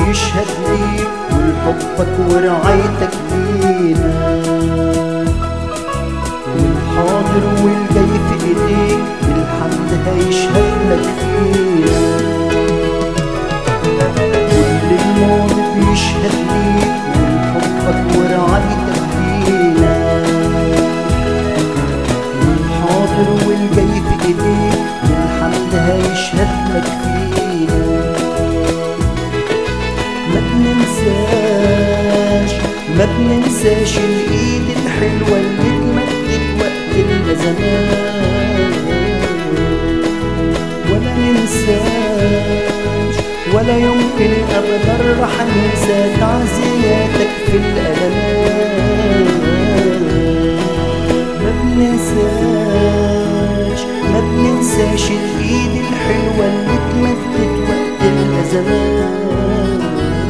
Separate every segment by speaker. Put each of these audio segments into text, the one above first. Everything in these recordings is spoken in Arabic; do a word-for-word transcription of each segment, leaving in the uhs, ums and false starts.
Speaker 1: بيشهد ليك ولحبك ورعايتك لينا، والحاضر والجاي في ايديك بالحمد هيشهد لك فينا. كل الماضي بيشهد ليك ولحبك ورعايتك لينا، والحاضر والجاي في ايديك بالحمد هيشهد لك فينا. ما بننساش ما بننساش الايد الحلوة اللي اتمدت وقت الازمات، ولا ننساش ولا يمكن ابدا رح ننسى تعزياتك في الالمات. ما بننساش ما بننساش الايد الحلوة اللي اتمدت وقت الازمات،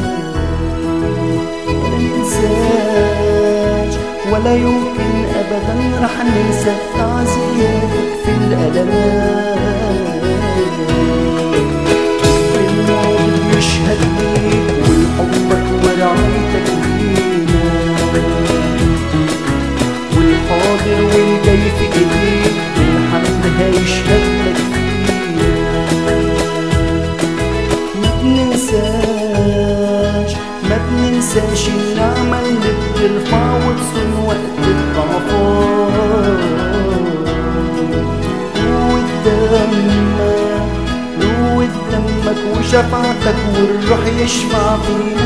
Speaker 1: ولا يمكن أبدا رح ننسى تعزياتك في الألمات. الماضي بيشهد ليك ولحبك ورعايتك لينا، والحاضر والجاي في ايديك بالحمد هيشهد لك فينا. ما بننساش ما بننساش النعمة اللي بترفع وتصون وقت الضعفات، قوة دمك قوة دمك وشفاعتك والروح يشفع فينا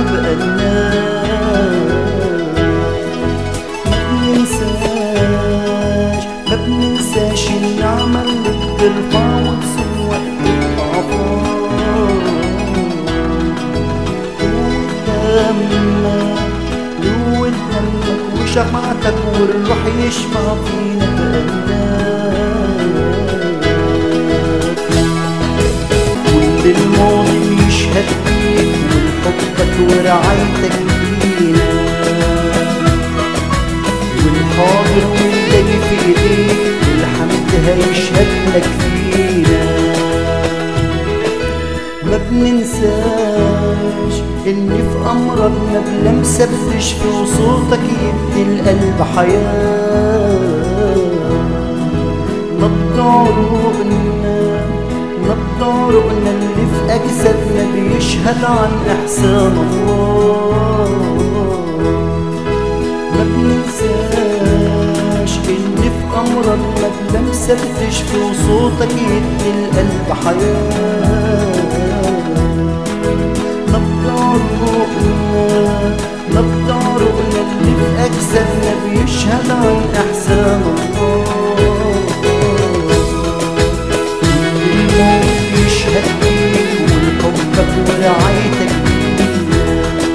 Speaker 1: بقلناك. ما بننساش ما بننساش النعمة اللي بترفع وتصون وقت الضعفات، قوة دمك وشفاعتك والروح يشفع فينا بقلناك. كل الماضي بيشهد ليك ولحبك ورعايتك لينا، والحاضر والجاي في ايديك الحمد هيشهد لك فينا. ما بننساش إن في أمراضنا بلمسة بتشفي وصوتك يدي القلب حياة. نبض عروقنا نبض عروقنا اللي في أجسادنا بيشهد عن إحسان الله. ما بننساش إن في أمراضنا بلمسة بتشفي وصوتك يدي القلب حياة. نبض عروقنا اللي في أجسادنا بيشهد عن إحسان الله. الماضي بيشهد ليك ولحبك ورعايتك لينا،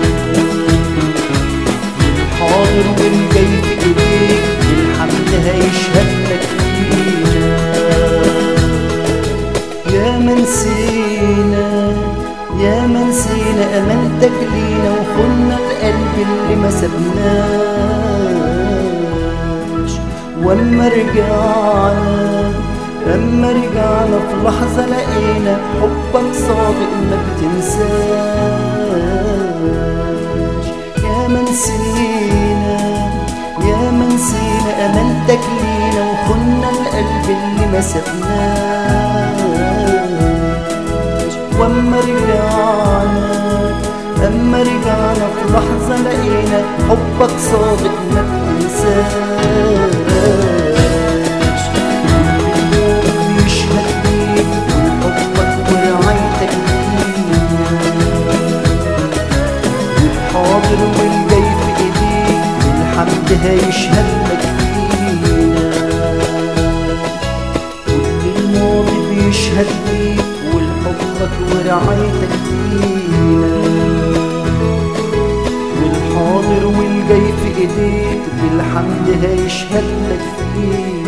Speaker 1: والحاضر والجاي في ايديك بالحمد هيشهد لك فينا. يا من نسينا يا من نسينا أمانتك لينا وخنا القلب اللي ما سبناش. واما رجعنا اما رجعنا في لحظة لقينا حبك صادق ما بتنساش. يا من نسينا يا من نسينا أمانتك لينا وخنا القلب اللي ما سبناش. واما رجعنا اما رجعنا في لحظة لقينا حبك صادق ما بتنساش. بيشهد ليك وحبك ورعايتك لينا، والحاضر والجاي في ايديك بالحمد هيشهد لك فينا. كل الماضي بيشهد ليك ولحبك ورعايتك لينا، والحاضر والجاي في ايديك بالحمد هيشهد لك فينا.